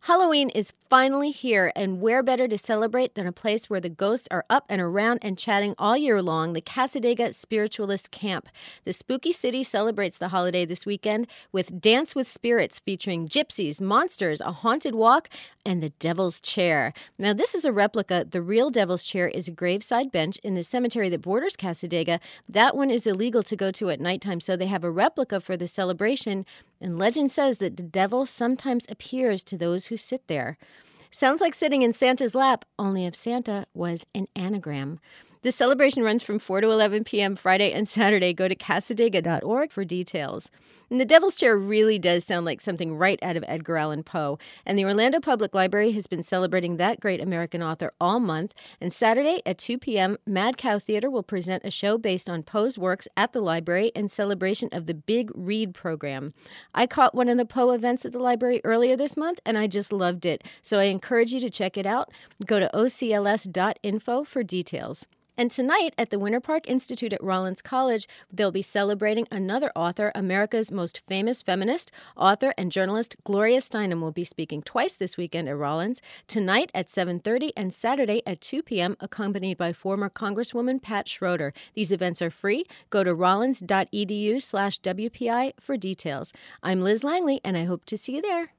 Halloween is finally here, and where better to celebrate than a place where the ghosts are up and around and chatting all year long, the Cassadaga Spiritualist Camp. The spooky city celebrates the holiday this weekend with Dance with Spirits featuring gypsies, monsters, a haunted walk, and the Devil's Chair. Now, this is a replica. The real Devil's Chair is a graveside bench in the cemetery that borders Cassadaga. That one is illegal to go to at nighttime, so they have a replica for the celebration. And legend says that the devil sometimes appears to those who sit there. Sounds like sitting in Santa's lap, only if Santa was an anagram. The celebration runs from 4 to 11 p.m. Friday and Saturday. Go to Cassadaga.org for details. And the Devil's Chair really does sound like something right out of Edgar Allan Poe. And the Orlando Public Library has been celebrating that great American author all month. And Saturday at 2 p.m., Mad Cow Theater will present a show based on Poe's works at the library in celebration of the Big Read program. I caught one of the Poe events at the library earlier this month, and I just loved it. So I encourage you to check it out. Go to ocls.info for details. And tonight at the Winter Park Institute at Rollins College, they'll be celebrating another author. America's most famous feminist, author, and journalist Gloria Steinem will be speaking twice this weekend at Rollins, tonight at 7:30 and Saturday at 2 p.m., accompanied by former Congresswoman Pat Schroeder. These events are free. Go to rollins.edu/WPI for details. I'm Liz Langley, and I hope to see you there.